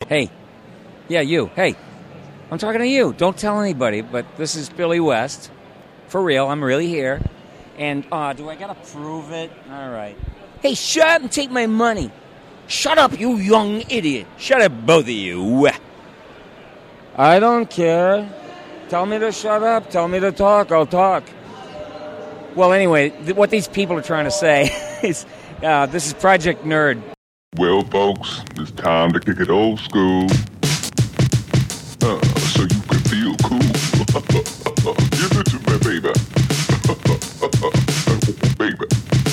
Hey. Yeah, you. Hey. I'm talking to you. Don't tell anybody, but this is Billy West. For real, I'm really here. And, do I gotta prove it? All right. Hey, shut up and take my money. Shut up, you young idiot. Shut up, both of you. I don't care. Tell me to shut up. Tell me to talk. I'll talk. Well, anyway, what these people are trying to say is, this is Project Nerd. Well, folks, it's time to kick it old school. So you can feel cool. Give it to me, baby. Baby.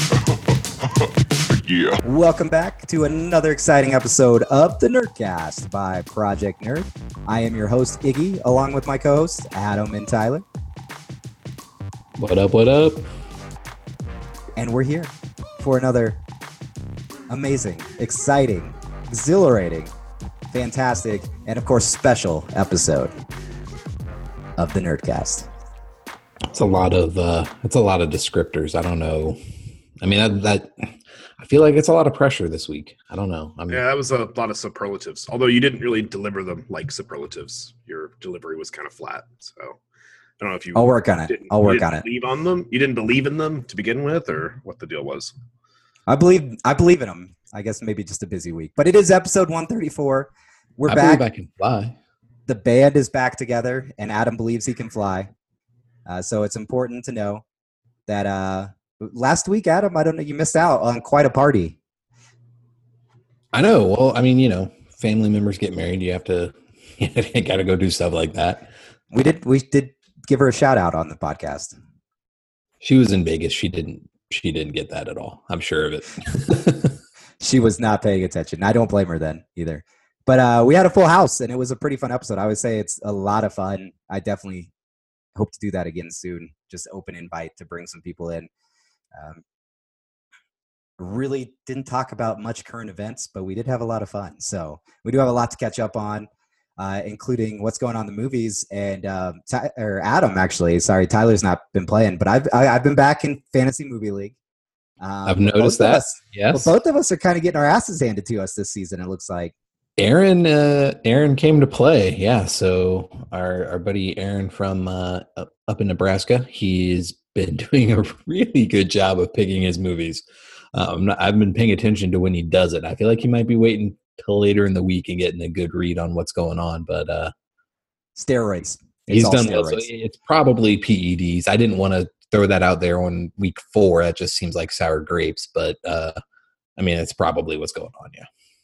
Yeah. Welcome back to another exciting episode of the Nerdcast by Project Nerd. I am your host, Iggy, along with my co-hosts, Adam and Tyler. What up, what up? And we're here for another amazing, exciting, exhilarating, fantastic, and of course special episode of the Nerdcast. It's a lot of descriptors. I don't know. I mean, that I feel like it's a lot of pressure this week. I don't know. Yeah, that was a lot of superlatives. Although you didn't really deliver them like superlatives. Your delivery was kind of flat. So I don't know if you. I'll work on it. Believe on them. You didn't believe in them to begin with, or what the deal was. I believe in them. I guess maybe just a busy week, but it is episode 134. We're back. I believe I can fly. The band is back together, and Adam believes he can fly. So it's important to know that last week, Adam, I don't know, you missed out on quite a party. I know. Well, I mean, family members get married. You have to, you got to go do stuff like that. We did give her a shout out on the podcast. She was in Vegas. She didn't get that at all. I'm sure of it. She was not paying attention. I don't blame her then either. But we had a full house, and it was a pretty fun episode. I would say it's a lot of fun. I definitely hope to do that again soon. Just open invite to bring some people in. Really didn't talk about much current events, but we did have a lot of fun. So we do have a lot to catch up on, including what's going on in the movies. And Adam, actually, sorry, Tyler's not been playing, but I've been back in Fantasy Movie League. I've noticed that. Yes, well, both of us are kind of getting our asses handed to us this season. It looks like. Aaron came to play. Yeah, so our buddy Aaron from up in Nebraska, he's been doing a really good job of picking his movies. I've been paying attention to when he does it. I feel like he might be waiting till later in the week and getting a good read on what's going on. But steroids. He's done well. So it's probably PEDs. I didn't want to throw that out there on week 4. That just seems like sour grapes. But I mean, it's probably what's going on. Yeah.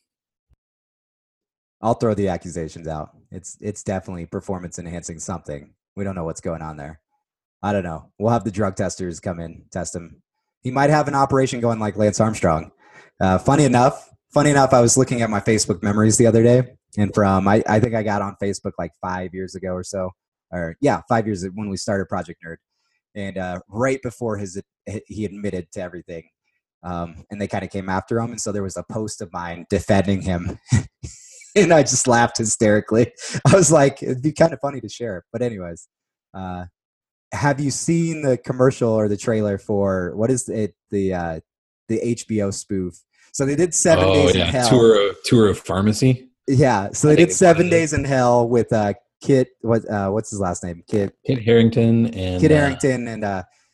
I'll throw the accusations out. It's definitely performance enhancing something. We don't know what's going on there. I don't know. We'll have the drug testers come in, test him. He might have an operation going like Lance Armstrong. Funny enough, I was looking at my Facebook memories the other day, and from I think I got on Facebook like 5 years ago or so, 5 years when we started Project Nerd, and right before he admitted to everything, and they kind of came after him, and so there was a post of mine defending him. And I just laughed hysterically. I was like, it'd be kind of funny to share. But anyways, have you seen the commercial or the trailer for what is it? The HBO spoof. So they did 7 Days in Hell. Tour of Pharmacy. Yeah. So they did 7 Days in Hell with Kit. What's his last name? Kit Harington and Kit Harington and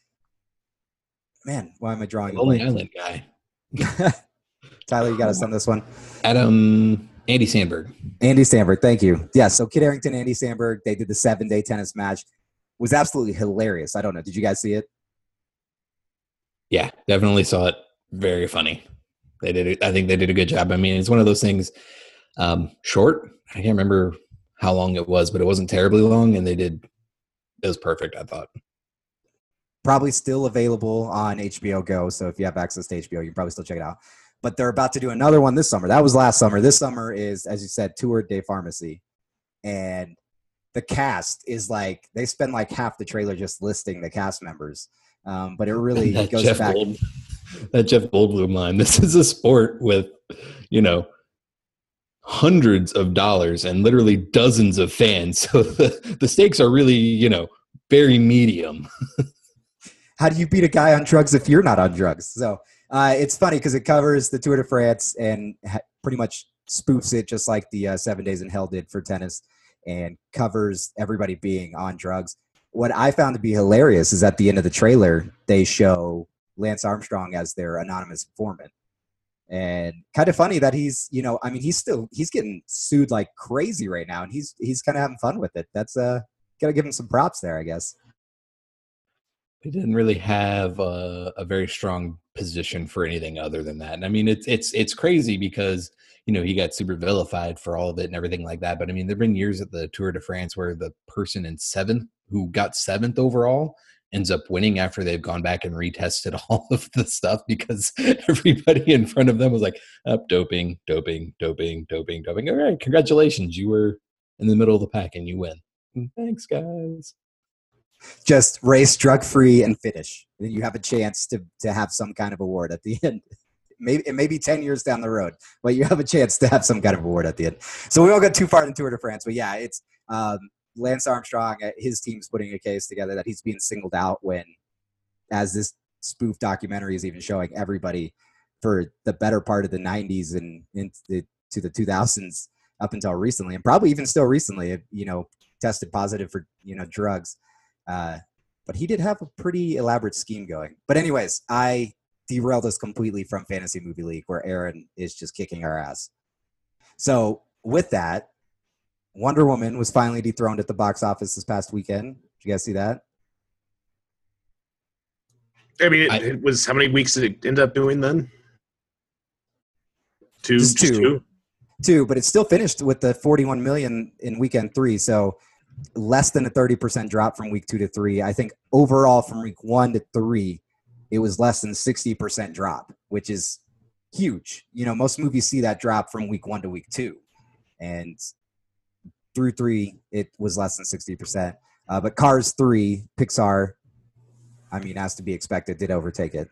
man, why am I drawing the Lonely Island guy? Tyler, you got us on this one. Andy Samberg. Andy Samberg, thank you. Yeah, so Kit Harington, Andy Samberg, they did the 7-day tennis match. It was absolutely hilarious. I don't know. Did you guys see it? Yeah, definitely saw it. Very funny. I think they did a good job. I mean, it's one of those things, short. I can't remember how long it was, but it wasn't terribly long, and it was perfect, I thought. Probably still available on HBO Go, so if you have access to HBO, you can probably still check it out. But they're about to do another one this summer. That was last summer. This summer is, as you said, Tour de Pharmacy. And the cast is like, they spend like half the trailer just listing the cast members. But it really goes back. That Jeff Goldblum line, this is a sport with, hundreds of dollars and literally dozens of fans. So the stakes are really, very medium. How do you beat a guy on drugs if you're not on drugs? So it's funny because it covers the Tour de France and pretty much spoofs it just like the 7 Days in Hell did for tennis, and covers everybody being on drugs. What I found to be hilarious is at the end of the trailer, they show Lance Armstrong as their anonymous informant. And kind of funny that he's getting sued like crazy right now, and he's kind of having fun with it. That's gotta give him some props there, I guess. They didn't really have a very strong position for anything other than that. And I mean, it's crazy because, he got super vilified for all of it and everything like that. But I mean, there've been years at the Tour de France where the person in seventh who got seventh overall ends up winning after they've gone back and retested all of the stuff because everybody in front of them was like, doping. All right, congratulations. You were in the middle of the pack and you win. Thanks, guys. Just race drug-free and finish. Then you have a chance to have some kind of award at the end. It may be 10 years down the road, but you have a chance to have some kind of award at the end. So we won't get too far into Tour de France, but yeah, it's Lance Armstrong, his team's putting a case together that he's being singled out when, as this spoof documentary is even showing, everybody for the better part of the 90s and into the 2000s up until recently, and probably even still recently, tested positive for, drugs. But he did have a pretty elaborate scheme going. But anyways, I derailed us completely from Fantasy Movie League, where Aaron is just kicking our ass. So with that, Wonder Woman was finally dethroned at the box office this past weekend. Did you guys see that? I mean, it was, how many weeks did it end up doing then? Two, but it still finished with the 41 million in weekend 3. So less than a 30% drop from week 2 to 3. I think overall from week 1 to 3, it was less than 60% drop, which is huge. Most movies see that drop from week 1 to week 2, and through 3, it was less than 60%. But Cars 3, Pixar, as to be expected, did overtake it.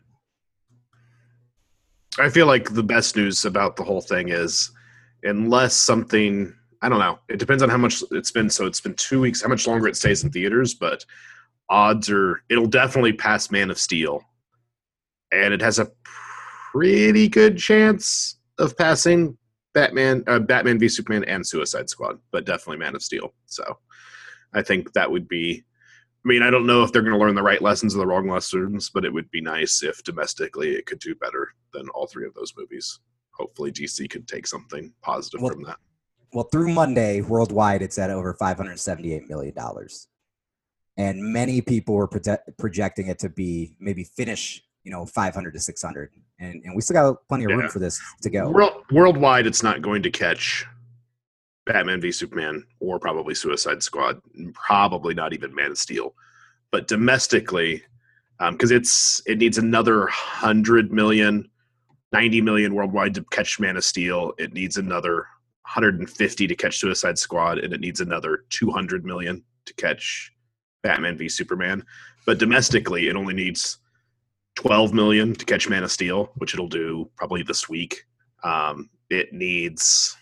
I feel like the best news about the whole thing is, unless something, I don't know, it depends on how much it's been. So it's been 2 weeks, how much longer it stays in theaters, but odds are it'll definitely pass Man of Steel. And it has a pretty good chance of passing Batman v Superman and Suicide Squad, but definitely Man of Steel. So I think that would be, I don't know if they're going to learn the right lessons or the wrong lessons, but it would be nice if domestically it could do better than all 3 of those movies. Hopefully DC could take something positive from that. Well, through Monday, worldwide, it's at over $578 million. And many people were projecting it to be maybe finish, 500 to 600. And we still got plenty of room for this to go. Worldwide, it's not going to catch Batman v Superman or probably Suicide Squad, probably not even Man of Steel. But domestically, because it needs another 100 million, 90 million worldwide to catch Man of Steel. It needs another 150 to catch Suicide Squad, and it needs another 200 million to catch Batman v Superman. But domestically, it only needs 12 million to catch Man of Steel, which it'll do probably this week. It needs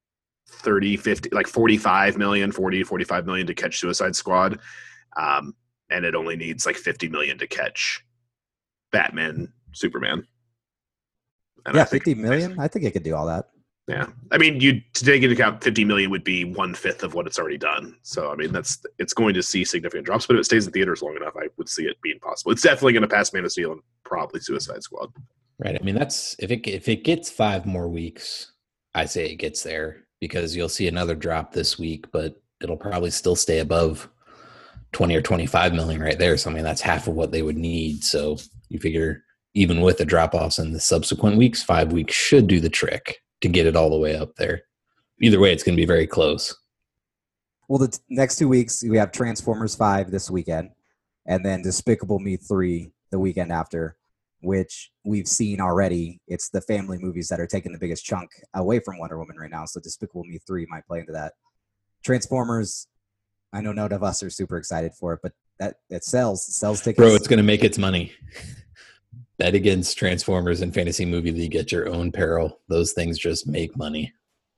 45 million to catch Suicide Squad. And it only needs 50 million to catch Batman, Superman. And 50 million? I think it could do all that. Yeah. To take into account 50 million would be 1/5 of what it's already done. So, it's going to see significant drops, but if it stays in theaters long enough, I would see it being possible. It's definitely going to pass Man of Steel and probably Suicide Squad. Right. That's if it gets 5 more weeks, I say it gets there, because you'll see another drop this week, but it'll probably still stay above 20 or 25 million right there. So, that's half of what they would need. So you figure even with the drop-offs in the subsequent weeks, 5 weeks should do the trick to get it all the way up there. Either way, it's going to be very close. Well, the next 2 weeks, we have Transformers 5 this weekend, and then Despicable Me 3 the weekend after, which we've seen already. It's the family movies that are taking the biggest chunk away from Wonder Woman right now, so Despicable Me 3 might play into that. Transformers, I know none of us are super excited for it, but it sells tickets. Bro, it's going to make its money. Bet against Transformers and Fantasy Movie League at your own peril. Those things just make money.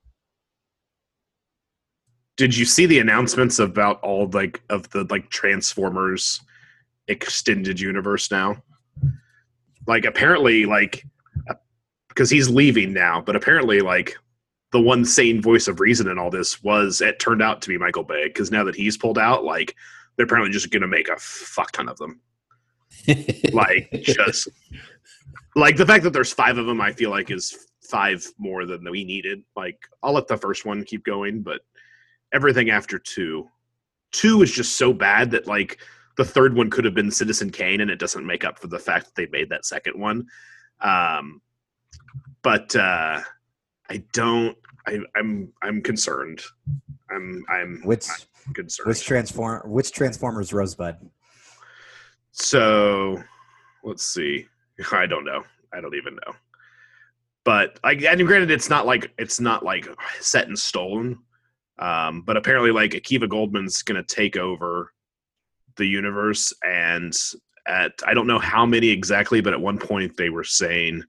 Did you see the announcements about all of the Transformers extended universe now? Apparently, because he's leaving now, but apparently the one sane voice of reason in all this it turned out to be Michael Bay, because now that he's pulled out, like they're apparently just going to make a fuck ton of them. Like just like the fact that there's 5 of them, I feel like is 5 more than we needed. Like I'll let the first one keep going, but everything after 2 is just so bad that like the third one could have been Citizen Kane, and it doesn't make up for the fact that they made that second one. But I'm concerned. I'm concerned. Which Transformers Rosebud? So let's see. I don't know. I don't even know. But and granted, it's not like set in stone. But apparently, like Akiva Goldman's going to take over the universe, and I don't know how many exactly, but at one point they were saying,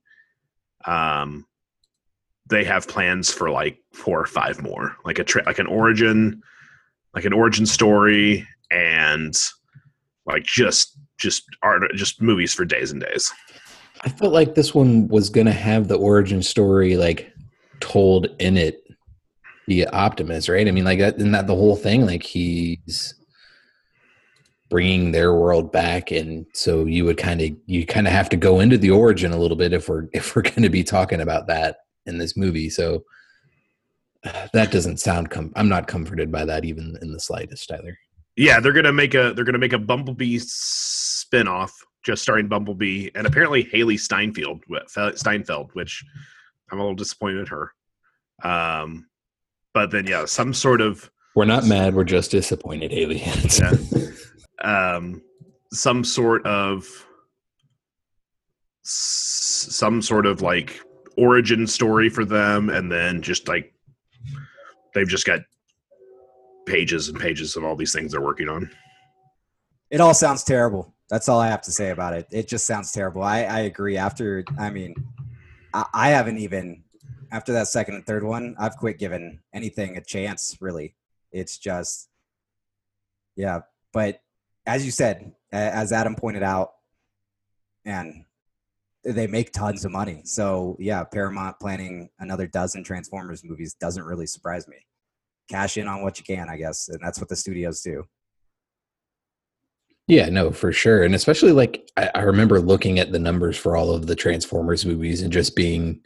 they have plans for like 4 or 5 more, like an origin story, and like just movies for days and days. I felt like this one was going to have the origin story like told in it via Optimus, right? I mean, like isn't that the whole thing? Like he's bringing their world back, and so you kind of have to go into the origin a little bit if we're going to be talking about that in this movie. So that doesn't sound I'm not comforted by that even in the slightest, Tyler. Yeah, they're gonna make a Bumblebee spinoff just starring Bumblebee and apparently Haley Steinfeld, which I'm a little disappointed in her. But then yeah, some sort of we're not mad, we're just disappointed, Haley. Yeah. Some sort of like origin story for them, and then just like they've just got pages and pages of all these things they're working on. It all sounds terrible. That's all I have to say about it. It just sounds terrible. I agree. I haven't even, after that second and third one, I've quit giving anything a chance, really. It's just, yeah. But as you said, as Adam pointed out, man, they make tons of money. So yeah, Paramount planning another dozen Transformers movies doesn't really surprise me. Cash in on what you can, I guess. And that's what the studios do. Yeah, no, for sure. And especially like I remember looking at the numbers for all of the Transformers movies and just being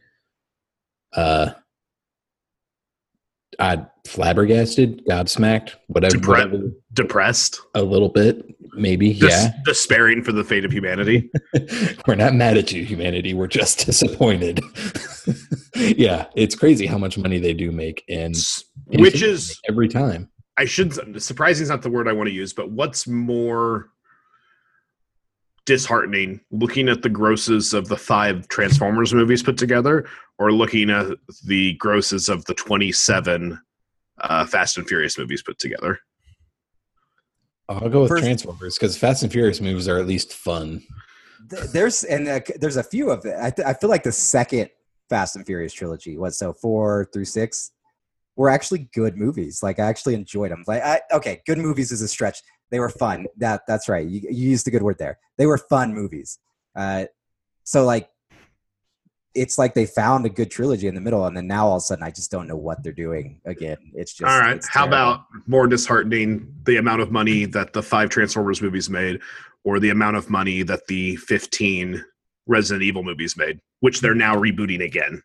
flabbergasted, gobsmacked, whatever. Depressed. A little bit, maybe. Yeah. Despairing for the fate of humanity. We're not mad at you, humanity. We're just disappointed. Yeah, it's crazy how much money they do make, and which is every time. Surprising is not the word I want to use, but what's more disheartening, looking at the grosses of the 5 Transformers movies put together, or looking at the grosses of the 27 Fast and Furious movies put together? I'll go with Transformers, because Fast and Furious movies are at least fun. There's a few of it. I feel like the second Fast and Furious trilogy was 4 through 6 were actually good movies. Like I actually enjoyed them. Like okay, good movies is a stretch. They were fun. That's right. You used a good word there. They were fun movies. So like it's like they found a good trilogy in the middle, and then now all of a sudden I just don't know what they're doing again. It's just all right. How about more disheartening, the amount of money that the 5 Transformers movies made, or the amount of money that the 15 Resident Evil movies made, which they're now rebooting again?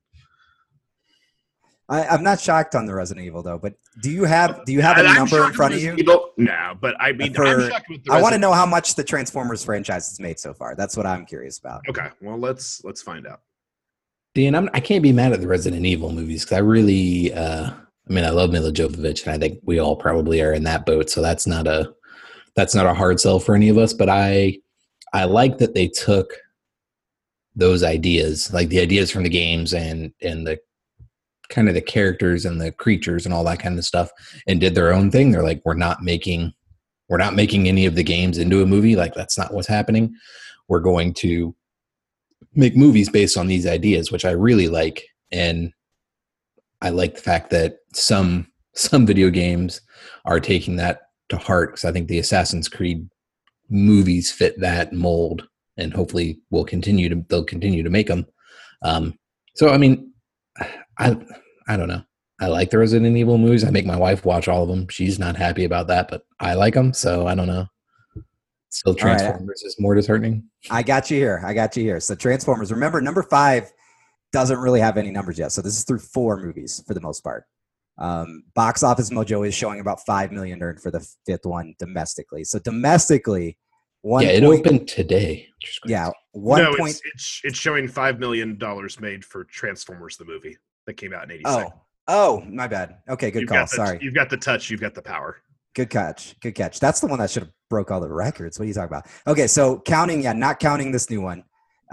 I'm not shocked on the Resident Evil though, but do you have a number in front of you? No, but I mean, I'm shocked with I want to know how much the Transformers franchise has made so far. That's what I'm curious about. Okay, well let's find out. Dan, I can't be mad at the Resident Evil movies because I really, I love Mila Jovovich, and I think we all probably are in that boat. So that's not a hard sell for any of us. But I like that they took those ideas, like the ideas from the games and the kind of the characters and the creatures and all that kind of stuff, and did their own thing. They're like, we're not making any of the games into a movie. Like that's not what's happening. We're going to make movies based on these ideas, which I really like. And I like the fact that some video games are taking that to heart, because I think the Assassin's Creed movies fit that mold, and hopefully they'll continue to make them. So I mean, I don't know. I like the Resident Evil movies. I make my wife watch all of them. She's not happy about that, but I like them, so I don't know. Still, All right. Transformers is more disheartening. I got you here. So Transformers. Remember, number 5 doesn't really have any numbers yet. So this is through 4 movies for the most part. Box Office Mojo is showing about 5 million earned for the 5th one domestically. So domestically, it opened today. Yeah, it's showing $5 million made for Transformers the movie that came out in '86. Oh, my bad. Okay, good call. Sorry. You've got the touch. You've got the power. Good catch. That's the one that should have broke all the records. What are you talking about? Okay, so not counting this new one,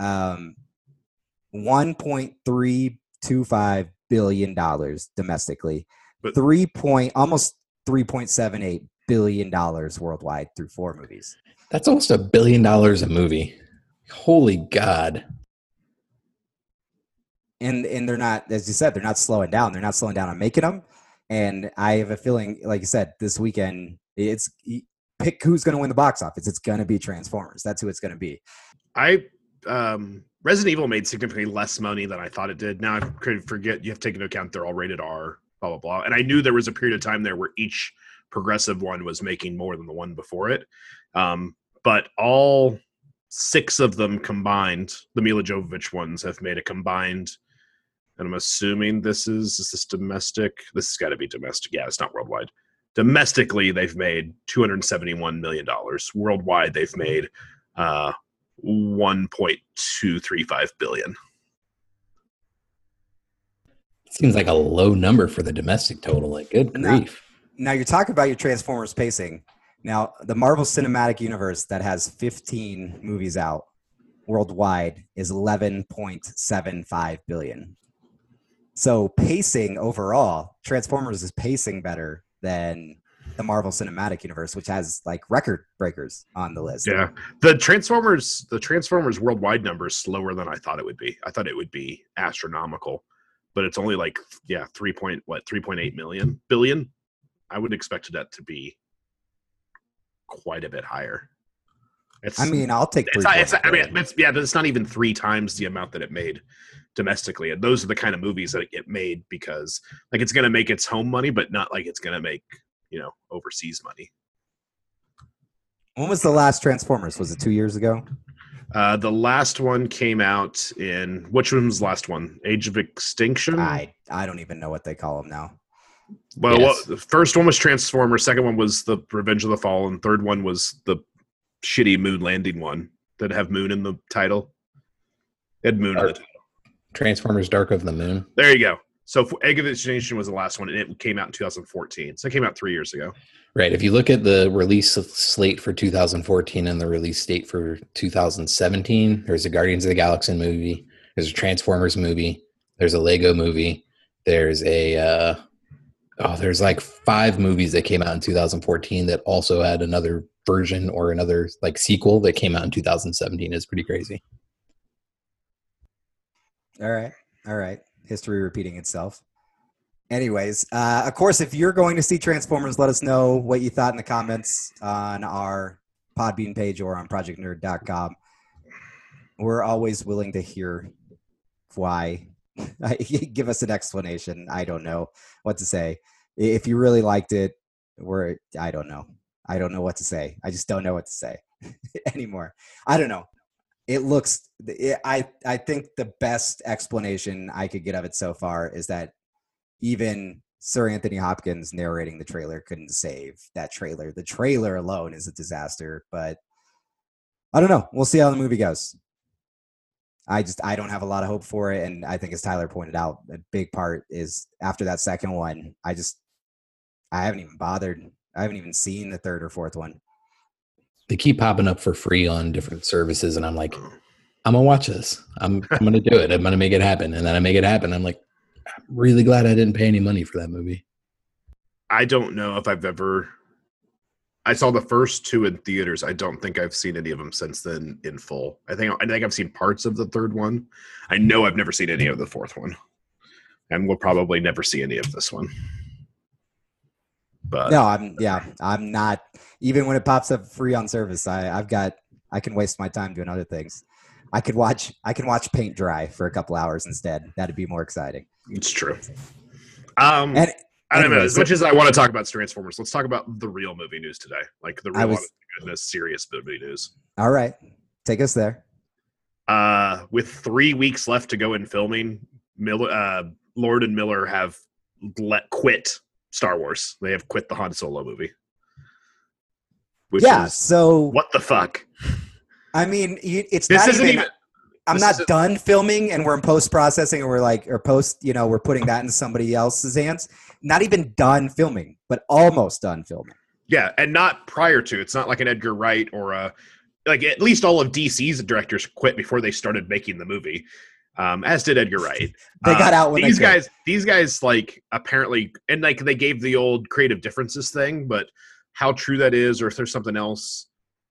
$1.325 billion domestically, But almost $3.78 billion worldwide through 4 movies. That's almost $1 billion a movie. Holy God. And they're not, as you said, they're not slowing down. They're not slowing down on making them. And I have a feeling, like you said, this weekend, pick who's going to win the box office. It's going to be Transformers. That's who it's going to be. Resident Evil made significantly less money than I thought it did. Now I could forget, you have to take into account they're all rated R, blah, blah, blah. And I knew there was a period of time there where each progressive one was making more than the one before it. But all 6 of them combined, the Mila Jovovich ones, have made a combined, and I'm assuming is this domestic? This has got to be domestic. Yeah, it's not worldwide. Domestically, they've made $271 million. Worldwide, they've made $1.235 billion. Seems like a low number for the domestic total. Like, good grief. Now you're talking about your Transformers pacing. Now, the Marvel Cinematic Universe that has 15 movies out worldwide is $11.75 billion. So pacing overall, Transformers is pacing better than the Marvel Cinematic Universe, which has like record breakers on the list. Yeah, the Transformers worldwide number is slower than I thought it would be. I thought it would be astronomical, but it's only like 3.8 billion. I would expect that to be quite a bit higher. I'll take. But it's not even 3 times the amount that it made domestically, and those are the kind of movies that it made because, like, it's going to make its home money, but not like it's going to make overseas money. When was the last Transformers? Was it 2 years ago? The last one came out in which one was the last one? Age of Extinction. I don't even know what they call them now. Well, the first one was Transformers. Second one was the Revenge of the Fallen. Third one was the shitty moon landing one that have moon in the title. It had moon in the title. Transformers Dark of the Moon. There you go. So Egg of Extinction was the last one, and it came out in 2014. So it came out 3 years ago. Right. If you look at the release slate for 2014 and the release date for 2017, there's a Guardians of the Galaxy movie. There's a Transformers movie. There's a Lego movie. There's there's like 5 movies that came out in 2014 that also had another version or another like sequel that came out in 2017. It's pretty crazy. All right. History repeating itself. Anyways, of course, if you're going to see Transformers, let us know what you thought in the comments on our Podbean page or on projectnerd.com. We're always willing to hear why. Give us an explanation. I don't know what to say. If you really liked it, I don't know. I don't know what to say. I just don't know what to say anymore. I don't know. I think the best explanation I could get of it so far is that even Sir Anthony Hopkins narrating the trailer couldn't save that trailer. The trailer alone is a disaster, but I don't know. We'll see how the movie goes. I don't have a lot of hope for it, and I think, as Tyler pointed out, a big part is after that second one, I haven't even bothered. I haven't even seen the third or fourth one. They keep popping up for free on different services, and I'm like, I'm gonna watch this. I'm gonna do it. I'm gonna make it happen, and then I make it happen. I'm like, I'm really glad I didn't pay any money for that movie. I don't know if I saw the first 2 in theaters. I don't think I've seen any of them since then in full. I think I've seen parts of the third one. I know I've never seen any of the fourth one, and we'll probably never see any of this one. But no, I'm not. Even when it pops up free on service, I can waste my time doing other things. I can watch paint dry for a couple hours instead. That'd be more exciting. It's true. And I don't know. anyway, As much as I want to talk about Transformers, let's talk about the real movie news today. Like the real, honest to goodness, serious movie news. all right, take us there. With 3 weeks left to go in filming, Lord and Miller have quit Star Wars. They have quit the Han Solo movie. Which is, so what the fuck? I mean, it's This not isn't even. I'm this not isn't- done filming, and we're in post processing, and we're putting that in somebody else's hands. Not even done filming, but almost done filming. Yeah, and not prior to. It's not like an Edgar Wright or like at least all of DC's directors quit before they started making the movie. As did Edgar Wright. They got out when these they could. guys. These guys like apparently, and like they gave the old creative differences thing, but how true that is, or if there's something else,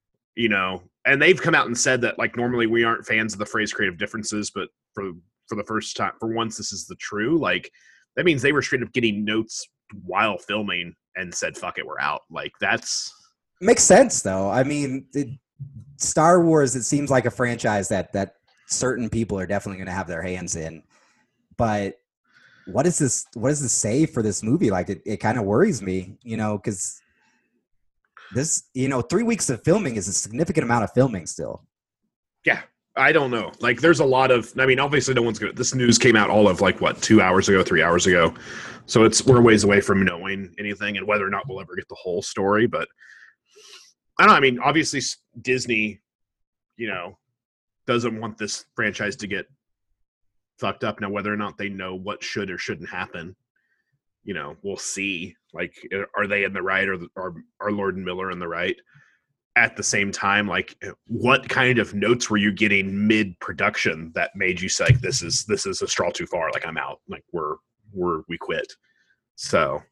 And they've come out and said that like normally we aren't fans of the phrase creative differences, but for the first time, for once, this is the true. Like that means they were straight up getting notes while filming and said, "Fuck it, we're out." Like that's Makes sense, though. I mean, Star Wars, it seems like a franchise that certain people are definitely going to have their hands in. But what does this say for this movie? Like, it kind of worries me, because this, 3 weeks of filming is a significant amount of filming still. Yeah, I don't know. Like, there's a lot of. I mean, obviously, no one's good. This news came out all of like what 2 hours ago, 3 hours ago, so we're a ways away from knowing anything and whether or not we'll ever get the whole story. But I don't know. I mean, obviously, Disney, doesn't want this franchise to get fucked up. Now, whether or not they know what should or shouldn't happen, we'll see. Like, are they in the right, or are Lord and Miller in the right? At the same time, like, what kind of notes were you getting mid-production that made you say, like, this is a straw too far? Like, I'm out. Like, we quit. So,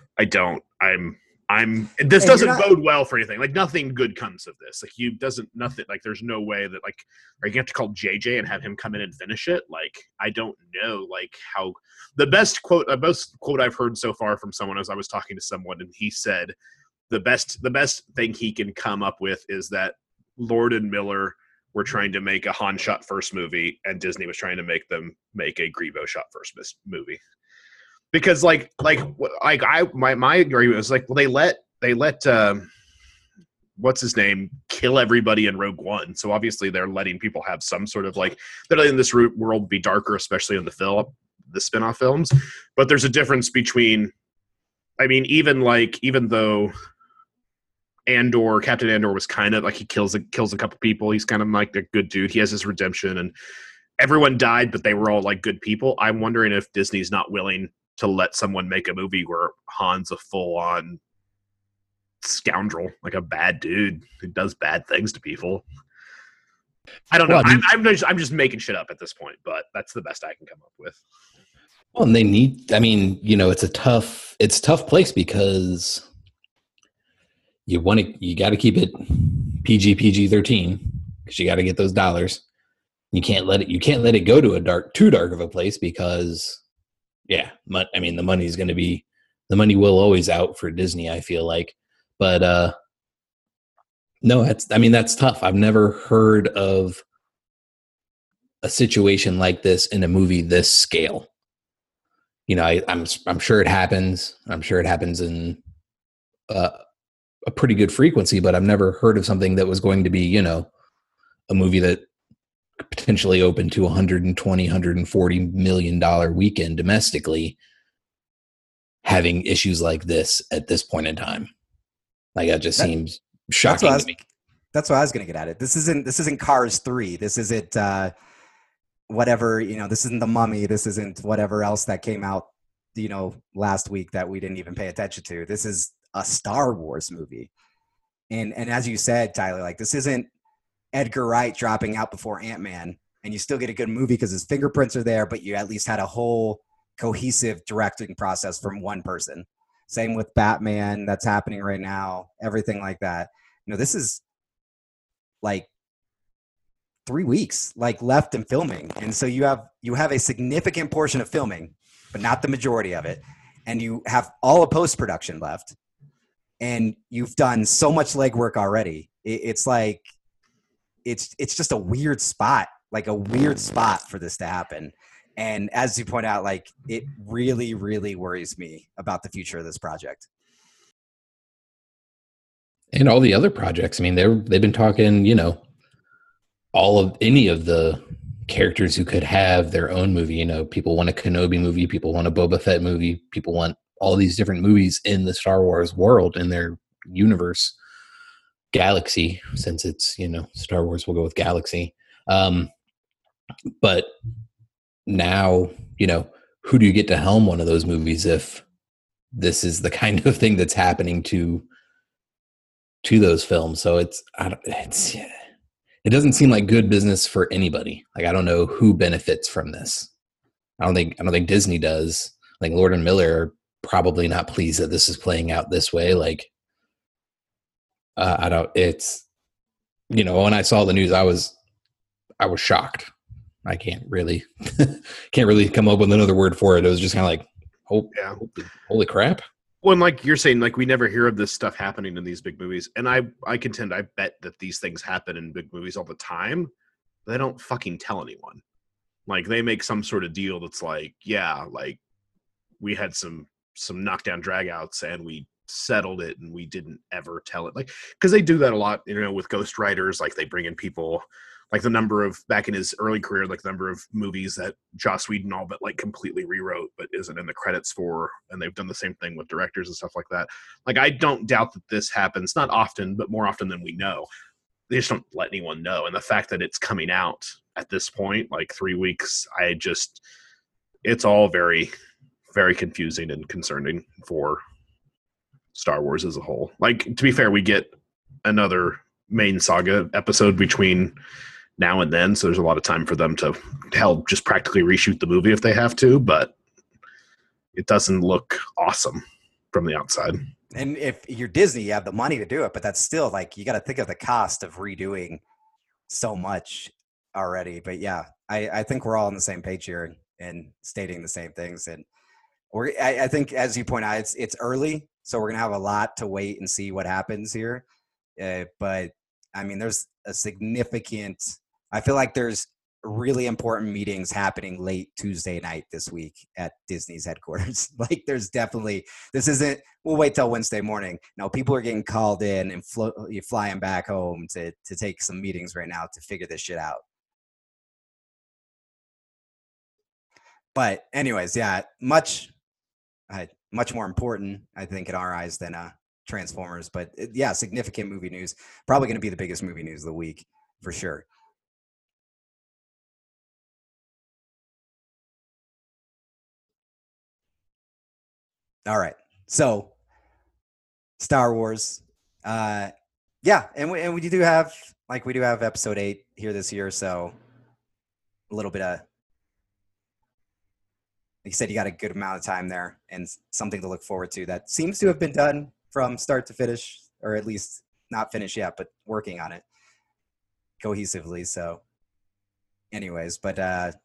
this doesn't bode well for anything. Like, nothing good comes of this. Like, nothing. Like, there's no way that, like, are you going to have to call JJ and have him come in and finish it? Like, I don't know. Like, how the best quote I've heard so far from someone, as I was talking to someone, and he said the best thing he can come up with is that Lord and Miller were trying to make a Han shot first movie, and Disney was trying to make them make a Grebo shot first movie. Because my argument was like, well, they let what's his name kill everybody in Rogue One, so obviously they're letting people have some sort of like, they're letting this world be darker, especially in the spin-off films. But there's a difference between, I mean, even though Captain Andor was kind of like, he kills a couple people, he's kind of like a good dude, he has his redemption, and everyone died, but they were all like good people. I'm wondering if Disney's not willing to let someone make a movie where Han's a full-on scoundrel, like a bad dude who does bad things to people. I don't know. I'm just making shit up at this point, but that's the best I can come up with. Well, and they need. I mean, it's a tough place because you got to keep it PG-13 because you got to get those dollars. You can't let it go to too dark of a place because. Yeah, I mean, the money will always out for Disney, I feel like. But no, that's tough. I've never heard of a situation like this in a movie this scale. I'm sure it happens. I'm sure it happens in a pretty good frequency, but I've never heard of something that was going to be, a movie that potentially open to $140 million weekend domestically, having issues like this at this point in time. Like, that just seems shocking to me. That's what I was going to get at it. This isn't Cars 3. This isn't whatever, this isn't The Mummy. This isn't whatever else that came out, last week that we didn't even pay attention to. This is a Star Wars movie. And as you said, Tyler, like, this isn't Edgar Wright dropping out before Ant-Man, and you still get a good movie because his fingerprints are there, but you at least had a whole cohesive directing process from one person. Same with Batman that's happening right now, everything like that. This is like 3 weeks like left in filming. And so you have a significant portion of filming, but not the majority of it. And you have all of post-production left, and you've done so much legwork already. It's like, it's just a weird spot for this to happen. And as you point out, like it really, really worries me about the future of this project. And all the other projects. I mean, they've been talking, all of any of the characters who could have their own movie. People want a Kenobi movie, people want a Boba Fett movie, people want all these different movies in the Star Wars world, in their universe, galaxy, since it's, Star Wars, will go with galaxy. But now, who do you get to helm one of those movies if this is the kind of thing that's happening to those films? So it doesn't seem like good business for anybody. Like, I don't know who benefits from this. I don't think Disney does. Like, Lord and Miller are probably not pleased that this is playing out this way. Like, when I saw the news, I was shocked. I can't really come up with another word for it. It was just kind of like, holy crap. Well, and like you're saying, like we never hear of this stuff happening in these big movies. And I bet that these things happen in big movies all the time. They don't fucking tell anyone. Like they make some sort of deal that's like, yeah, like we had some knockdown dragouts and we settled it and we didn't ever tell it. Like, because they do that a lot, with ghost writers. Like they bring in people, like the number of, back in his early career, like the number of movies that Joss Whedon all but like completely rewrote but isn't in the credits for, and they've done the same thing with directors and stuff like that. Like I don't doubt that this happens, not often, but more often than we know. They just don't let anyone know. And the fact that it's coming out at this point, like 3 weeks, it's all very, very confusing and concerning for Star Wars as a whole. Like, to be fair, we get another main saga episode between now and then, so there's a lot of time for them to help just practically reshoot the movie if they have to, but it doesn't look awesome from the outside. And if you're Disney, you have the money to do it, but that's still like, you got to think of the cost of redoing so much already. But yeah, I think we're all on the same page here and stating the same things. And I think, as you point out, it's early, so we're going to have a lot to wait and see what happens here. But I mean, there's a significant, I feel like there's really important meetings happening late Tuesday night this week at Disney's headquarters. Like there's definitely, we'll wait till Wednesday morning. No, people are getting called in and flying back home to take some meetings right now to figure this shit out. But anyways, yeah, much more important, I think, in our eyes than Transformers. But yeah, significant movie news. Probably going to be the biggest movie news of the week for sure. All right, so Star Wars, yeah, and we do have Episode 8 here this year, so a little bit of, like you said, you got a good amount of time there and something to look forward to that seems to have been done from start to finish, or at least not finished yet, but working on it cohesively. So anyways, but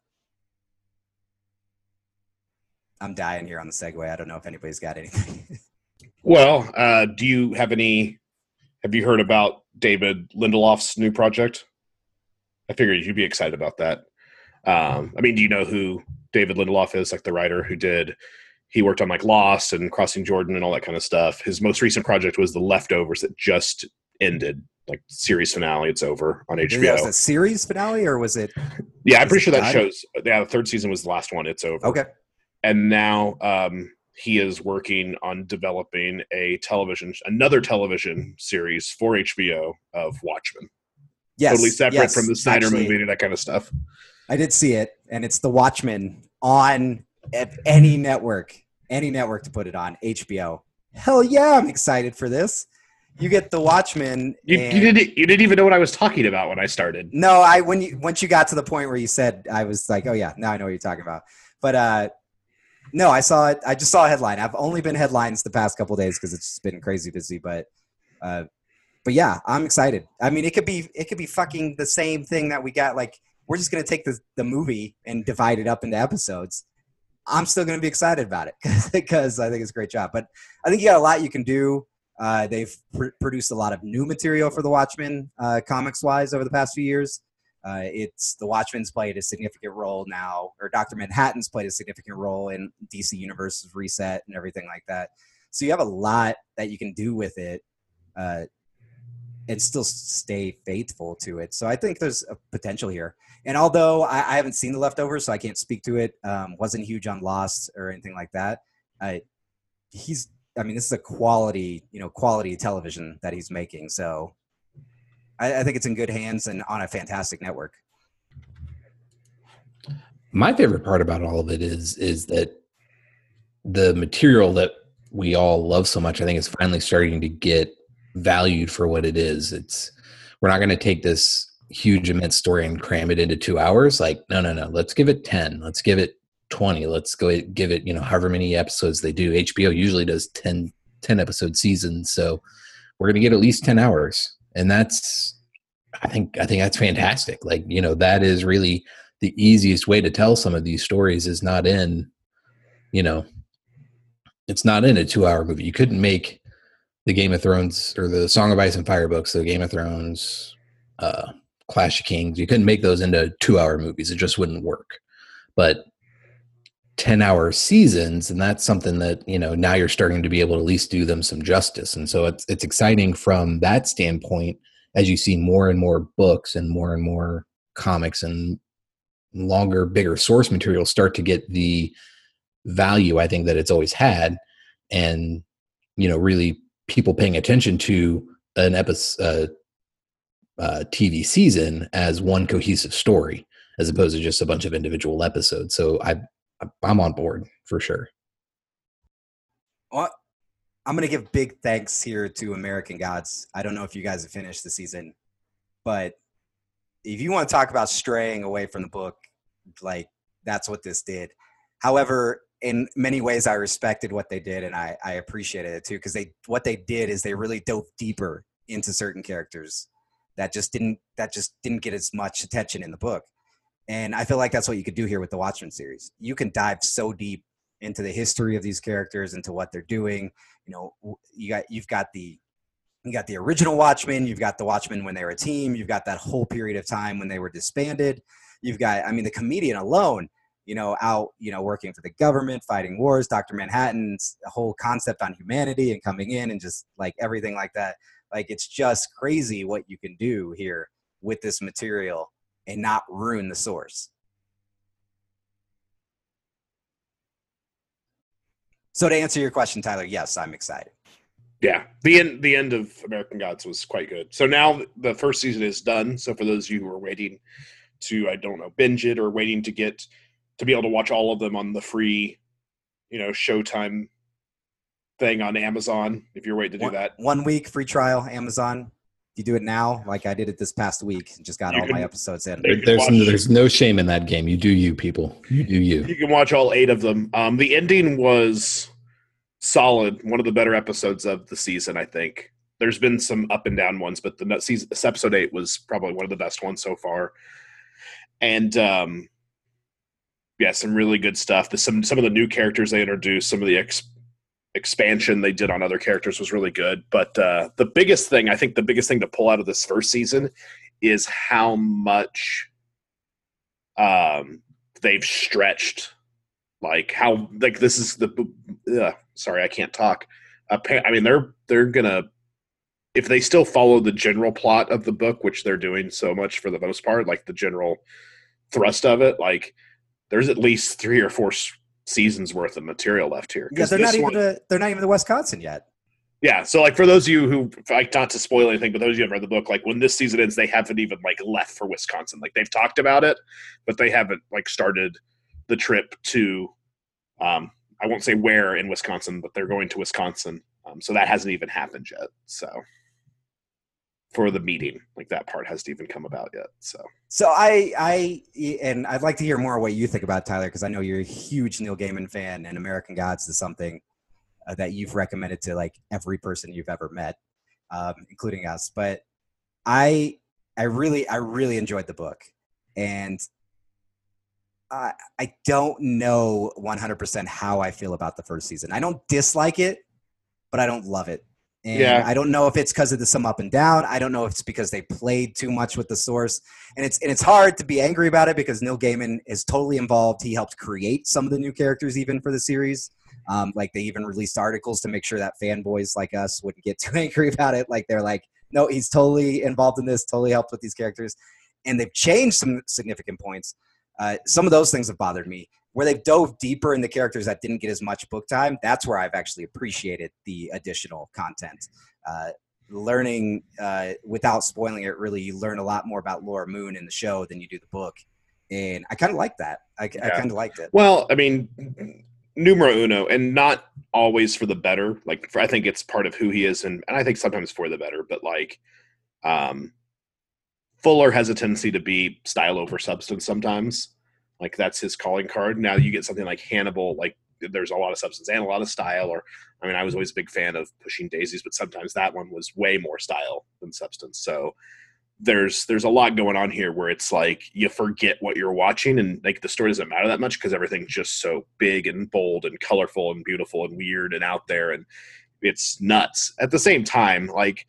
I'm dying here on the segue. I don't know if anybody's got anything. Well, have you heard about David Lindelof's new project? I figured you'd be excited about that. I mean, do you know who David Lindelof is? Like the writer he worked on like Lost and Crossing Jordan and all that kind of stuff. His most recent project was The Leftovers that just ended, like series finale. It's over on HBO. Was it a series finale or was it? Yeah, I'm pretty sure that shows. Yeah, the third season was the last one. It's over. Okay. And now he is working on developing another television series for HBO of Watchmen. Yes, totally separate from the Snyder movie and that kind of stuff. I did see it, and it's The Watchmen on any network to put it on. HBO. Hell yeah, I'm excited for this. You get The Watchmen. You didn't even know what I was talking about when I started. No, once you got to the point where you said, I was like, oh yeah, now I know what you're talking about. But no, I saw it. I just saw a headline. I've only been headlines the past couple of days because it's just been crazy busy. But yeah, I'm excited. I mean, it could be fucking the same thing that we got. Like, we're just gonna take the movie and divide it up into episodes. I'm still gonna be excited about it because I think it's a great job. But I think you got a lot you can do. They've produced a lot of new material for The Watchmen, comics wise, over the past few years. It's the Watchmen's played a significant role now, or Dr. Manhattan's played a significant role in DC Universe's reset and everything like that. So you have a lot that you can do with it and still stay faithful to it. So I think there's a potential here. And although I haven't seen The Leftovers, so I can't speak to it, wasn't huge on Lost or anything like that. This is a quality television that he's making. So I think it's in good hands and on a fantastic network. My favorite part about all of it is that the material that we all love so much, I think, is finally starting to get valued for what it is. We're not going to take this huge, immense story and cram it into 2 hours. Like, no. Let's give it 10. Let's give it 20. Let's go give it, however many episodes they do. HBO usually does 10 episode seasons. So we're going to get at least 10 hours. And I think that's fantastic. Like, that is really the easiest way to tell some of these stories is not in, it's not in a 2-hour movie. You couldn't make the Game of Thrones or the Song of Ice and Fire books, the Game of Thrones, Clash of Kings. You couldn't make those into 2-hour movies. It just wouldn't work. But 10-hour seasons, and that's something that, now you're starting to be able to at least do them some justice. And so it's exciting from that standpoint as you see more and more books and more comics and longer, bigger source material start to get the value I think that it's always had. And, really people paying attention to an episode, TV season as one cohesive story, as opposed to just a bunch of individual episodes. So I'm on board for sure. Well, I'm going to give big thanks here to American Gods. I don't know if you guys have finished the season, but if you want to talk about straying away from the book, like that's what this did. However, in many ways, I respected what they did, and I appreciated it too, because what they did is they really dove deeper into certain characters that just didn't get as much attention in the book. And I feel like that's what you could do here with the Watchmen series. You can dive so deep into the history of these characters, into what they're doing. You've got the original Watchmen, you've got the Watchmen when they were a team, you've got that whole period of time when they were disbanded. You've got, the comedian alone, out, working for the government, fighting wars, Dr. Manhattan's whole concept on humanity and coming in and just like everything like that. Like, it's just crazy what you can do here with this material and not ruin the source. So to answer your question, Tyler, yes, I'm excited. Yeah, the end of American Gods was quite good. So now the first season is done. So for those of you who are waiting to, binge it or waiting to be able to watch all of them on the free, Showtime thing on Amazon, if you're waiting to do that. 1 week free trial, Amazon. If you do it now, like I did it this past week, and just got all my episodes in. There's no shame in that game. You do you, people. You do you. You can watch all 8 of them. The ending was solid. One of the better episodes of the season, I think. There's been some up and down ones, but this episode 8 was probably one of the best ones so far. And some really good stuff. Some of the new characters they introduced, some of the expansion they did on other characters was really good. But the biggest thing to pull out of this first season is how much they've stretched. This is sorry, I can't talk. They're gonna, if they still follow the general plot of the book, which they're doing so much for the most part, like the general thrust of it, like there's at least 3 or 4 seasons worth of material left here. Yeah, they're not even to Wisconsin yet. Yeah, so like for those of you who, like, not to spoil anything, but those of you who have read the book, like when this season ends, they haven't even like left for Wisconsin. Like they've talked about it, but they haven't like started the trip to, I won't say where in Wisconsin, but they're going to Wisconsin. So that hasn't even happened yet. So for the meeting, like that part hasn't even come about yet. So and I'd like to hear more what you think about it, Tyler, because I know you're a huge Neil Gaiman fan, and American Gods is something that you've recommended to like every person you've ever met, including us. But I really enjoyed the book, and I don't know 100% how I feel about the first season. I don't dislike it, but I don't love it. And Yeah. I don't know if it's because of the some up and down. I don't know if it's because they played too much with the source. And it's hard to be angry about it because Neil Gaiman is totally involved. He helped create some of the new characters even for the series. Like they even released articles to make sure that fanboys like us wouldn't get too angry about it. Like they're like, no, he's totally involved in this, totally helped with these characters. And they've changed some significant points. Some of those things have bothered me. Where they've dove deeper in the characters that didn't get as much book time, that's where I've actually appreciated the additional content. Learning without spoiling it, really, you learn a lot more about Laura Moon in the show than you do the book. And I kind of like that. I kind of liked it. Well, I mean, numero uno, and not always for the better. Like, I think it's part of who he is, and I think sometimes for the better. But like, Fuller has a tendency to be style over substance sometimes. Like that's his calling card. Now you get something like Hannibal, like there's a lot of substance and a lot of style. Or, I mean, I was always a big fan of Pushing Daisies, but sometimes that one was way more style than substance. So there's a lot going on here where it's like you forget what you're watching, and like the story doesn't matter that much because everything's just so big and bold and colorful and beautiful and weird and out there, and it's nuts. At the same time, like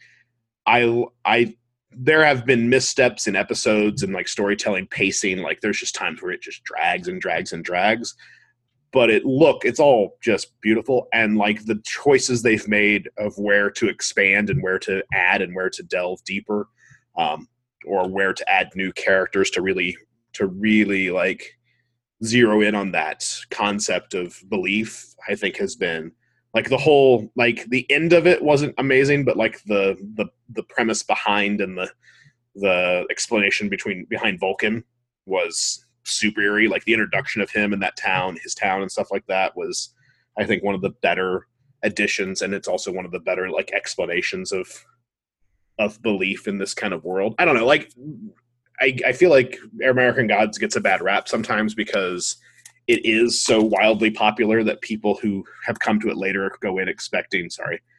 there have been missteps in episodes and like storytelling pacing. Like there's just times where it just drags and drags and drags, but it's all just beautiful. And like the choices they've made of where to expand and where to add and where to delve deeper, or where to add new characters to really like zero in on that concept of belief, I think has been like the whole, like the end of it wasn't amazing, but like the premise behind and the explanation behind Vulcan was super eerie. Like the introduction of him in that town, his town and stuff like that was, I think, one of the better additions. And it's also one of the better like explanations of belief in this kind of world. I don't know. Like I feel like American Gods gets a bad rap sometimes because it is so wildly popular that people who have come to it later come in expecting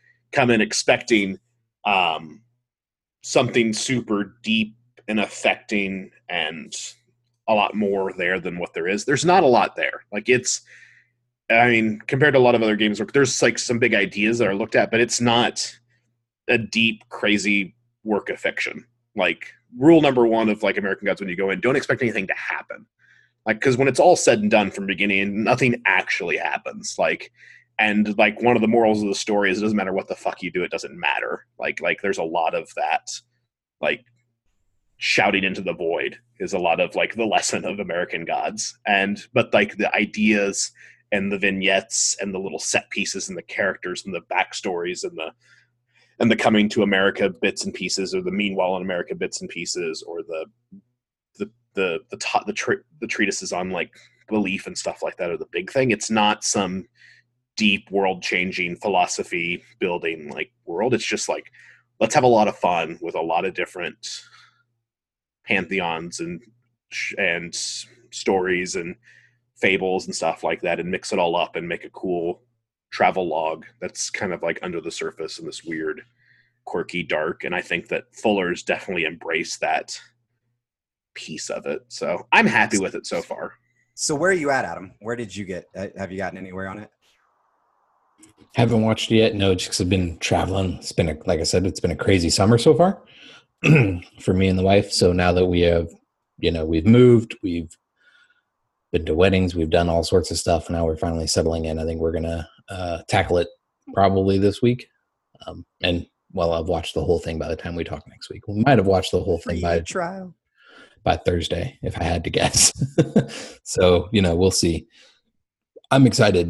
something super deep and affecting and a lot more there than what there is. There's not a lot there. Like I mean, compared to a lot of other games, there's like some big ideas that are looked at, but it's not a deep, crazy work of fiction. Like rule number one of like American Gods when you go in, don't expect anything to happen. Like, because when it's all said and done from beginning, nothing actually happens. Like, and like one of the morals of the story is it doesn't matter what the fuck you do, it doesn't matter. Like there's a lot of that, like shouting into the void is a lot of like the lesson of American Gods. But like the ideas and the vignettes and the little set pieces and the characters and the backstories and the coming to America bits and pieces, or the meanwhile in America bits and pieces, or the treatises on like belief and stuff like that are the big thing. It's not some deep world changing philosophy building like world. It's just like, let's have a lot of fun with a lot of different pantheons and stories and fables and stuff like that, and mix it all up and make a cool travel log that's kind of like under the surface and this weird, quirky, dark. And I think that Fuller's definitely embraced that piece of it. So I'm happy with it so far. So where are you at, Adam? Where did you get? Have you gotten anywhere on it? Haven't watched it yet. No, just because I've been traveling. It's been, like I said, it's been a crazy summer so far for me and the wife. So now that we have, we've moved, we've been to weddings, we've done all sorts of stuff. Now we're finally settling in. I think we're going to tackle it probably this week. And I've watched the whole thing by the time we talk next week. We might have watched the whole thing by Thursday, if I had to guess. So, we'll see. I'm excited.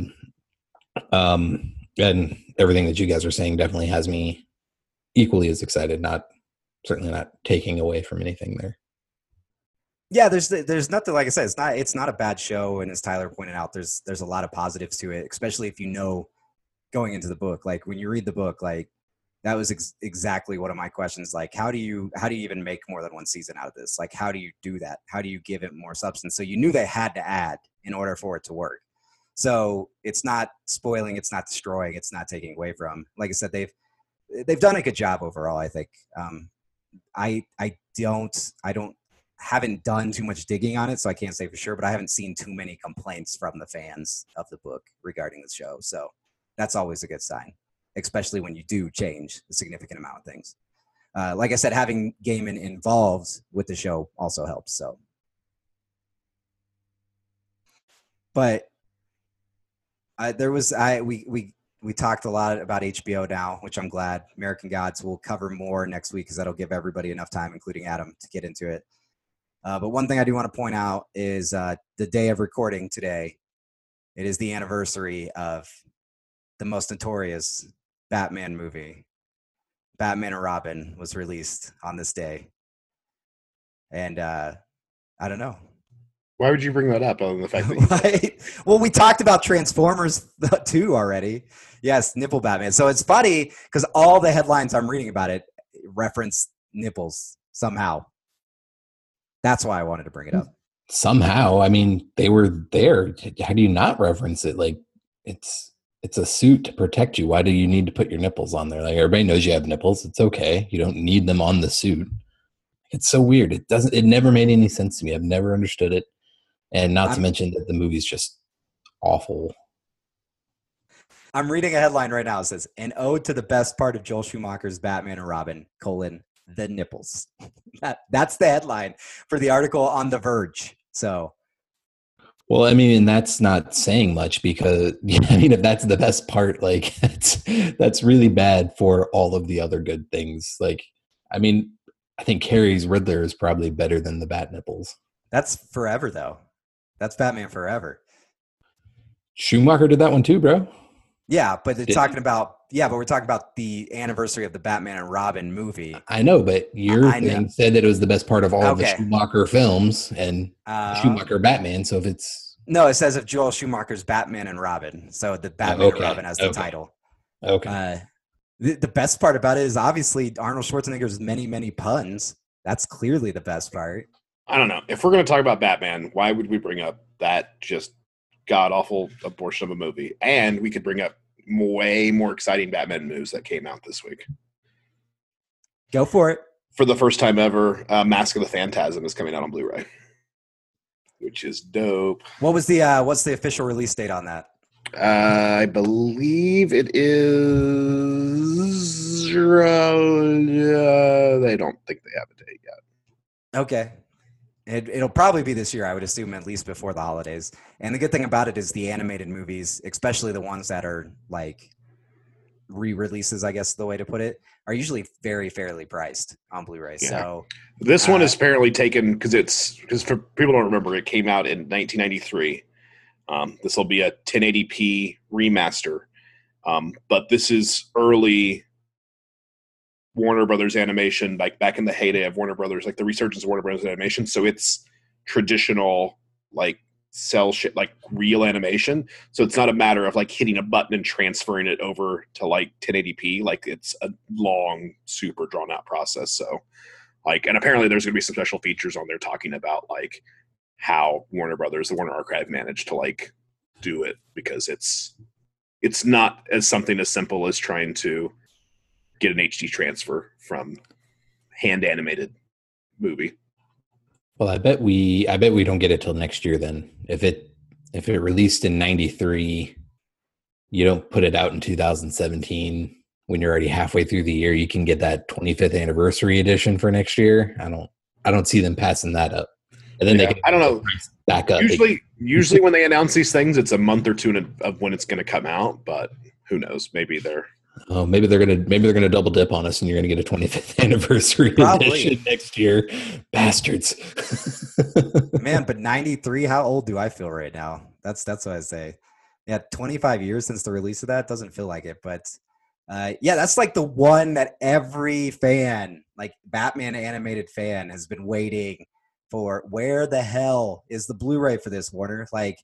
And everything that you guys are saying definitely has me equally as excited, certainly not taking away from anything there. Yeah, there's nothing, like I said, it's not a bad show, and as Tyler pointed out, there's a lot of positives to it, especially if you know going into the book. Like when you read the book, like that was exactly one of my questions. Like how do you even make more than one season out of this? Like how do you do that? How do you give it more substance? So you knew they had to add in order for it to work. So it's not spoiling, it's not destroying, it's not taking away from. Like I said, they've done a good job overall, I think. I haven't done too much digging on it, so I can't say for sure, but I haven't seen too many complaints from the fans of the book regarding the show. So that's always a good sign. especially when you do change a significant amount of things. Like I said, having Gaiman involved with the show also helps. So, but we talked a lot about HBO now, which I'm glad. American Gods will cover more next week because that'll give everybody enough time, including Adam, to get into it. But one thing I do want to point out is the day of recording today. It is the anniversary of the most notorious Batman movie. Batman and Robin was released on this day. And I don't know. Why would you bring that up other than the fact that Right? Well, we talked about Transformers 2 already. Yes, nipple Batman. So it's funny because all the headlines I'm reading about it reference nipples somehow. That's why I wanted to bring it up. Somehow, I mean, they were there. How do you not reference it? Like, it's a suit to protect you. Why do you need to put your nipples on there? Like, everybody knows you have nipples. It's okay. You don't need them on the suit. It's so weird. It never made any sense to me. I've never understood it. And not to mention that the movie's just awful. I'm reading a headline right now. It says, an ode to the best part of Joel Schumacher's Batman and Robin, the nipples. That's the headline for the article on The Verge. So, well, I mean, and that's not saying much because, I mean, if that's the best part, like, that's really bad for all of the other good things. Like, I mean, I think Carrie's Riddler is probably better than the bat nipples. That's forever, though. That's Batman Forever. Schumacher did that one too, bro. Yeah, but we're talking about the anniversary of the Batman and Robin movie. I know, but your thing said that it was the best part of all of the Schumacher films and Schumacher Batman. So if it's it says of Joel Schumacher's Batman and Robin. So the Batman and Robin as the title. Okay. The best part about it is obviously Arnold Schwarzenegger's many puns. That's clearly the best part. I don't know. If we're going to talk about Batman, why would we bring up that just god-awful abortion of a movie? And we could bring up way more exciting Batman news that came out this week. Go for it. For the first time ever, Mask of the Phantasm is coming out on Blu-ray, which is dope. What's the official release date on that? I believe it is. They don't think they have a date yet. Okay. It'll probably be this year, I would assume, at least before the holidays. And the good thing about it is the animated movies, especially the ones that are like re-releases, I guess the way to put it, are usually very fairly priced on Blu-ray. Yeah. So this one is apparently taken because for people don't remember, it came out in 1993. This will be a 1080p remaster, but this is early Warner Brothers animation, like back in the heyday of Warner Brothers, like the resurgence of Warner Brothers animation. So it's traditional, like cell shit, like real animation. So it's not a matter of like hitting a button and transferring it over to like 1080p. Like it's a long, super drawn out process. So like, and apparently there's going to be some special features on there talking about like how Warner Brothers, the Warner Archive, managed to like do it, because it's not as something as simple as trying to get an HD transfer from hand animated movie. Well, I bet we don't get it till next year then. If it released in 93, you don't put it out in 2017 when you're already halfway through the year. You can get that 25th anniversary edition for next year. I don't see them passing that up. And then they can, I don't know, back up. Usually when they announce these things, it's a month or two of when it's going to come out, but who knows? Maybe they're gonna double dip on us, and you're gonna get a 25th anniversary edition next year, bastards. Man, but 93, how old do I feel right now? That's what I say. Yeah, 25 years since the release of that. Doesn't feel like it, but yeah, that's like the one that every fan, like Batman animated fan, has been waiting for. Where the hell is the Blu-ray for this, Warner? Like,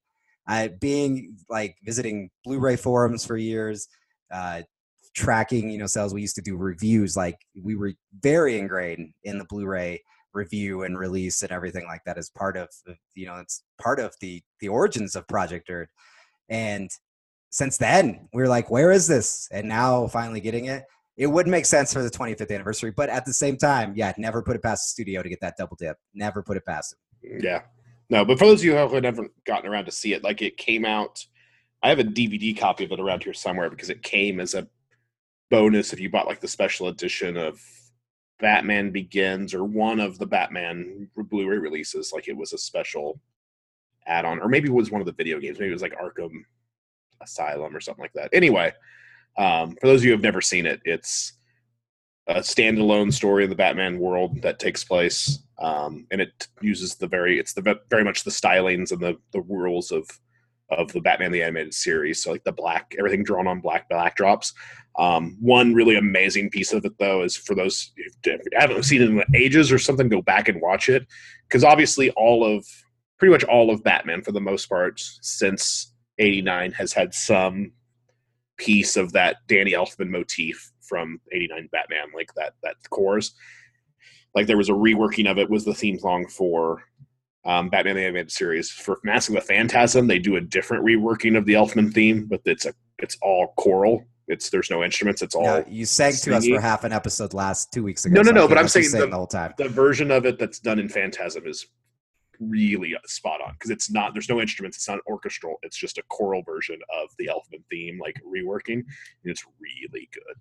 visiting Blu-ray forums for years, tracking, sales. We used to do reviews. Like, we were very ingrained in the Blu-ray review and release and everything like that as part of, it's part of the origins of Project Dirt. And since then, we were like, where is this? And now finally getting it. It would make sense for the 25th anniversary, but at the same time, yeah, never put it past the studio to get that double dip. Never put it past them. Yeah. No, but for those of you who have never gotten around to see it, like, it came out, I have a DVD copy of it around here somewhere because it came as a bonus if you bought like the special edition of Batman Begins or one of the Batman Blu-ray releases. Like it was a special add-on, or maybe it was one of the video games. Maybe it was like Arkham Asylum or something like that. Anyway, for those of you who have never seen it, it's a standalone story in the Batman world that takes place, and it uses very much the stylings and the rules of the Batman the Animated Series. So like the black, everything drawn on black backdrops. One really amazing piece of it, though, is for those who haven't seen it in ages or something, go back and watch it, because obviously pretty much all of Batman, for the most part, since '89, has had some piece of that Danny Elfman motif from '89 Batman, like that chorus. Like there was a reworking of it, was the theme song for Batman the Animated Series. For Mask of the Phantasm, they do a different reworking of the Elfman theme, but it's all choral. There's no instruments. It's all. No, you sang to us for half an episode 2 weeks ago. No. But I'm saying the whole time. The version of it that's done in Phantasm is really spot on, because it's not. There's no instruments. It's not orchestral. It's just a choral version of the Elfman theme, like reworking, and it's really good.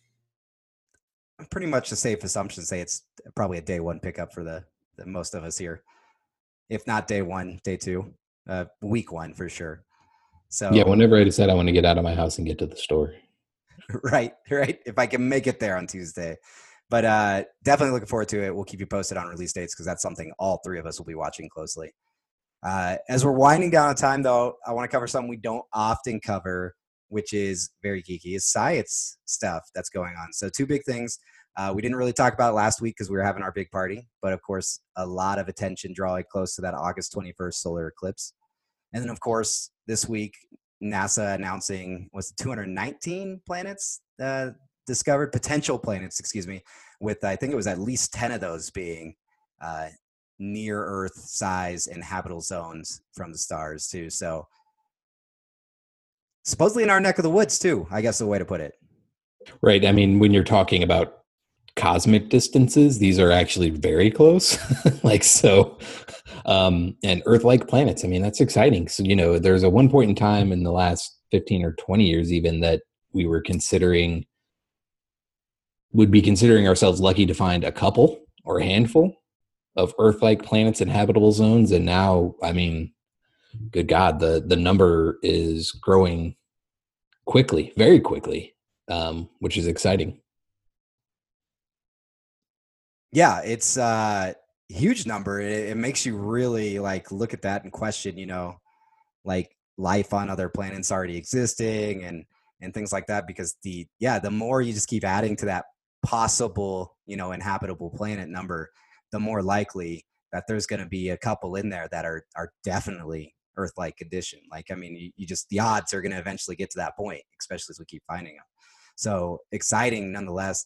Pretty much a safe assumption to say it's probably a day one pickup for the most of us here. If not day one, day two, week one for sure. So yeah, whenever I decide I want to get out of my house and get to the store. Right. If I can make it there on Tuesday. But definitely looking forward to it. We'll keep you posted on release dates, because that's something all three of us will be watching closely. As we're winding down on time, though, I want to cover something we don't often cover, which is very geeky. It's science stuff that's going on. So 2 big things. We didn't really talk about it last week because we were having our big party, but of course, a lot of attention drawing close to that August 21st solar eclipse. And then, of course, this week, NASA announcing 219 planets discovered, potential planets, with I think it was at least 10 of those being near Earth size and habitable zones from the stars too. So supposedly in our neck of the woods too, I guess the way to put it. Right. I mean, when you're talking about cosmic distances, these are actually very close. And Earth-like planets. I mean, that's exciting. So, there's a one point in time in the last 15 or 20 years even that we would be considering ourselves lucky to find a couple or a handful of Earth-like planets in habitable zones. And now, I mean, good God, the number is growing quickly, very quickly, which is exciting. Yeah, it's a huge number. It makes you really look at that and question, life on other planets already existing and things like that, because the more you just keep adding to that possible, inhabitable planet number, the more likely that there's going to be a couple in there that are definitely Earth-like condition. The odds are going to eventually get to that point, especially as we keep finding them. So exciting nonetheless.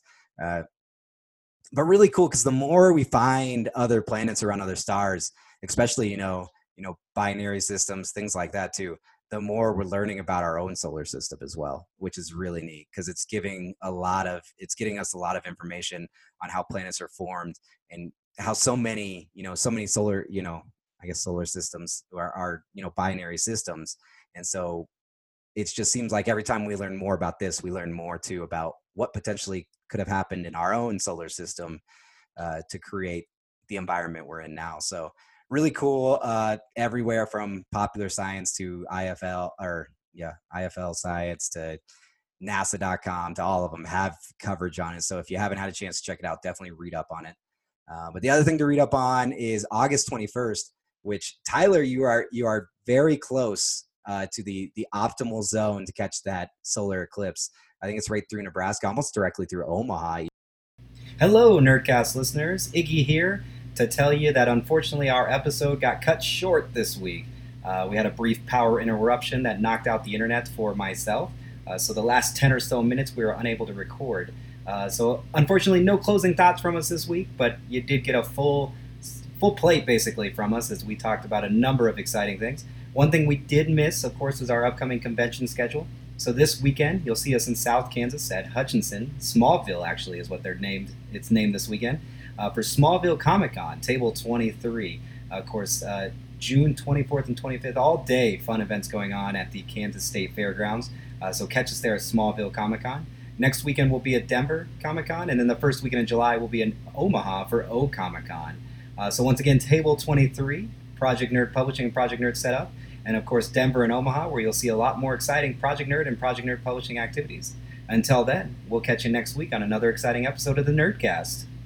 But really cool, because the more we find other planets around other stars, especially, binary systems, things like that too, the more we're learning about our own solar system as well, which is really neat, because it's getting us a lot of information on how planets are formed and how so many solar, solar systems are binary systems. And so it just seems like every time we learn more about this, we learn more too about what potentially could have happened in our own solar system to create the environment we're in now. So really cool, everywhere from Popular Science to IFL Science to NASA.com to all of them have coverage on it. So if you haven't had a chance to check it out, definitely read up on it. But the other thing to read up on is August 21st, which Tyler, you are very close to the optimal zone to catch that solar eclipse. I think it's right through Nebraska, almost directly through Omaha. Hello, Nerdcast listeners. Iggy here to tell you that unfortunately our episode got cut short this week. We had a brief power interruption that knocked out the internet for myself. So the last 10 or so minutes we were unable to record. So unfortunately no closing thoughts from us this week, but you did get a full plate basically from us as we talked about a number of exciting things. One thing we did miss, of course, was our upcoming convention schedule. So this weekend, you'll see us in South Kansas at Hutchinson. Smallville, actually, is what they're named. It's named this weekend for Smallville Comic-Con, Table 23. Of course, June 24th and 25th, all day fun events going on at the Kansas State Fairgrounds. So catch us there at Smallville Comic-Con. Next weekend will be at Denver Comic Con, and then the first weekend in July will be in Omaha for O Comic Con. So once again, Table 23, Project Nerd Publishing and Project Nerd Setup, and of course Denver and Omaha, where you'll see a lot more exciting Project Nerd and Project Nerd Publishing activities. Until then, we'll catch you next week on another exciting episode of the Nerdcast.